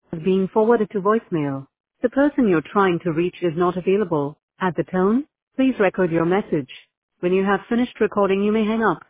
is being forwarded to voicemail. The person you're trying to reach is not available. At the tone, please record your message. When you have finished recording, you may hang up.